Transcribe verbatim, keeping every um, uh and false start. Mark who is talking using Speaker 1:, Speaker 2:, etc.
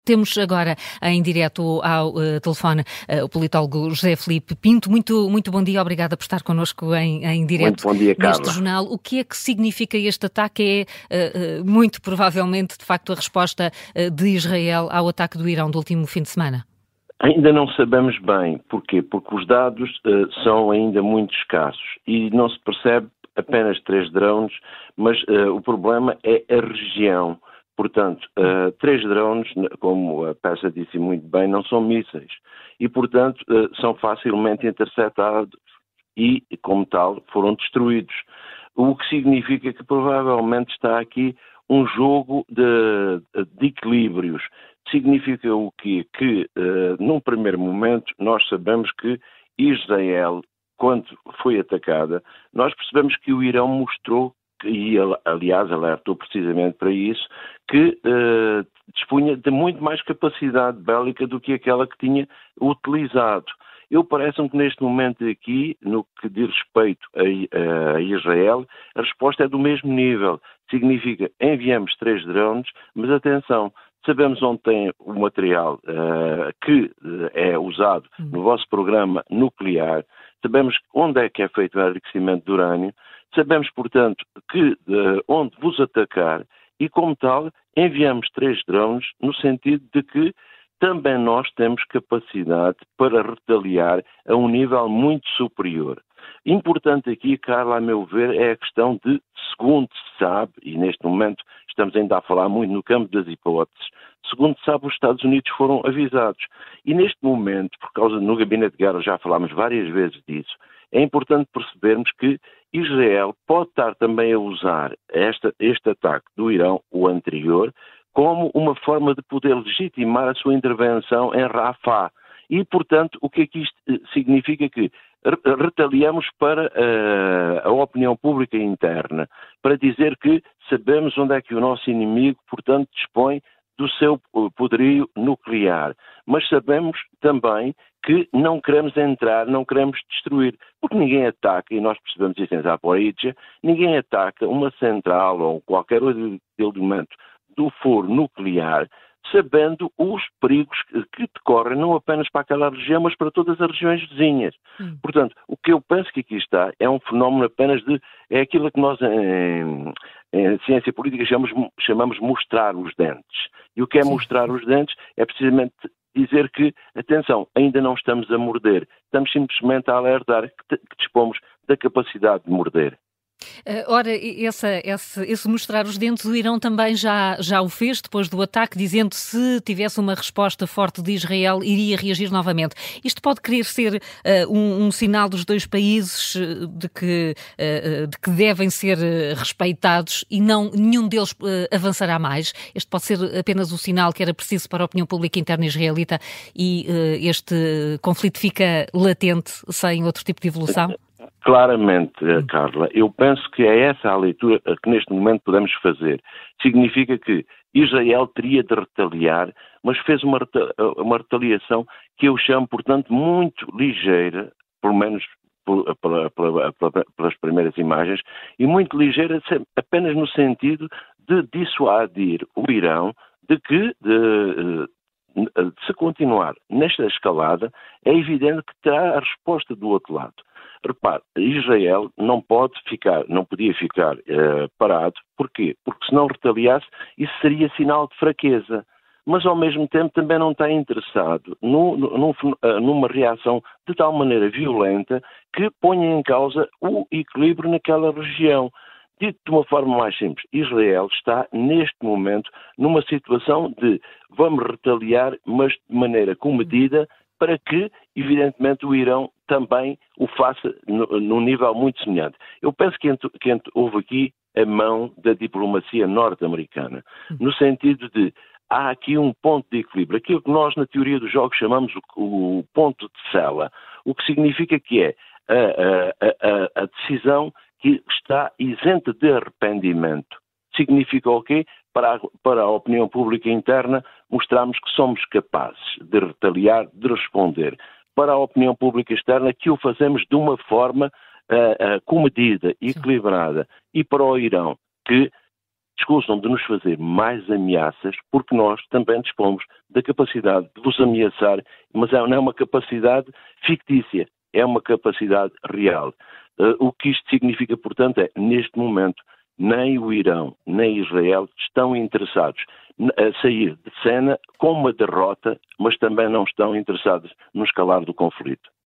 Speaker 1: Temos agora em direto ao uh, telefone uh, o politólogo José Filipe Pinto. Muito, muito bom dia, obrigada por estar connosco em, em direto
Speaker 2: muito bom dia,
Speaker 1: neste
Speaker 2: Carla.
Speaker 1: jornal. O que é que significa este ataque? É uh, uh, muito provavelmente, de facto, a resposta uh, de Israel ao ataque do Irão do último fim de semana?
Speaker 2: Ainda não sabemos bem. Porquê? Porque os dados uh, são ainda muito escassos e não se percebe apenas três drones, mas uh, o problema é a região. Portanto, uh, três drones, como a peça disse muito bem, não são mísseis e, portanto, uh, são facilmente interceptados e, como tal, foram destruídos. O que significa que provavelmente está aqui um jogo de, de equilíbrios. Significa o quê? Que, uh, num primeiro momento, nós sabemos que Israel, quando foi atacada, nós percebemos que o Irão mostrou, e aliás alertou precisamente para isso, que uh, dispunha de muito mais capacidade bélica do que aquela que tinha utilizado. Eu parece-me que neste momento aqui, no que diz respeito a, a Israel, a resposta é do mesmo nível. Significa, enviamos três drones, mas atenção, sabemos onde tem o material uh, que uh, é usado no vosso programa nuclear, sabemos onde é que é feito o enriquecimento de urânio, sabemos, portanto, que uh, onde vos atacar e, como tal, enviamos três drones no sentido de que também nós temos capacidade para retaliar a um nível muito superior. Importante aqui, Carla, a meu ver, é a questão de, segundo se sabe, e neste momento estamos ainda a falar muito no campo das hipóteses, segundo se sabe, os Estados Unidos foram avisados. E neste momento, por causa no Gabinete de Guerra, já falámos várias vezes disso, é importante percebermos que Israel pode estar também a usar esta, este ataque do Irão, o anterior, como uma forma de poder legitimar a sua intervenção em Rafah. E, portanto, o que é que isto significa? Que retaliamos para uh, a opinião pública interna, para dizer que sabemos onde é que o nosso inimigo, portanto, dispõe do seu poderio nuclear. Mas sabemos também que não queremos entrar, não queremos destruir, porque ninguém ataca, e nós percebemos isso em Zaporizhzhia, ninguém ataca uma central ou qualquer outro elemento do foro nuclear, sabendo os perigos que decorrem não apenas para aquela região, mas para todas as regiões vizinhas. Hum. Portanto, o que eu penso que aqui está é um fenómeno apenas de... é aquilo que nós em, em ciência política chamamos, chamamos mostrar os dentes. E o que é Sim. mostrar os dentes é precisamente dizer que, atenção, ainda não estamos a morder, estamos simplesmente a alertar que, que dispomos da capacidade de morder.
Speaker 1: Uh, ora, esse, esse, esse mostrar os dentes, o Irão também já, já o fez depois do ataque, dizendo que se tivesse uma resposta forte de Israel, iria reagir novamente. Isto pode querer ser uh, um, um sinal dos dois países uh, de, que, uh, de que devem ser uh, respeitados e não, nenhum deles uh, avançará mais. Este pode ser apenas o sinal que era preciso para a opinião pública interna israelita e uh, este conflito fica latente sem outro tipo de evolução?
Speaker 2: Claramente, Carla, eu penso que é essa a leitura que neste momento podemos fazer. Significa que Israel teria de retaliar, mas fez uma, uma retaliação que eu chamo, portanto, muito ligeira, pelo menos por, pela, pela, pela, pelas primeiras imagens, e muito ligeira apenas no sentido de dissuadir o Irão de que, de, de se continuar nesta escalada, é evidente que terá a resposta do outro lado. Repare, Israel não pode ficar, não podia ficar uh, parado. Porquê? Porque se não retaliasse, isso seria sinal de fraqueza. Mas ao mesmo tempo também não está interessado no, no, uh, numa reação de tal maneira violenta que ponha em causa o equilíbrio naquela região. Dito de uma forma mais simples, Israel está neste momento numa situação de vamos retaliar, mas de maneira comedida, para que, evidentemente, o Irão também o faça num nível muito semelhante. Eu penso que, ent- que ent- houve aqui a mão da diplomacia norte-americana, no sentido de há aqui um ponto de equilíbrio, aquilo que nós na teoria dos jogos chamamos o, o ponto de Sela, o que significa que é a, a, a, a decisão que está isenta de arrependimento. Significa o quê? Para a, para a opinião pública interna, mostrarmos que somos capazes de retaliar, de responder. Para a opinião pública externa, que o fazemos de uma forma uh, uh, comedida, equilibrada. E para o Irão, que escusam de nos fazer mais ameaças, porque nós também dispomos da capacidade de vos ameaçar, mas não é uma capacidade fictícia, é uma capacidade real. Uh, o que isto significa, portanto, é, neste momento, nem o Irão, nem Israel estão interessados a sair de cena com uma derrota, mas também não estão interessados no escalar do conflito.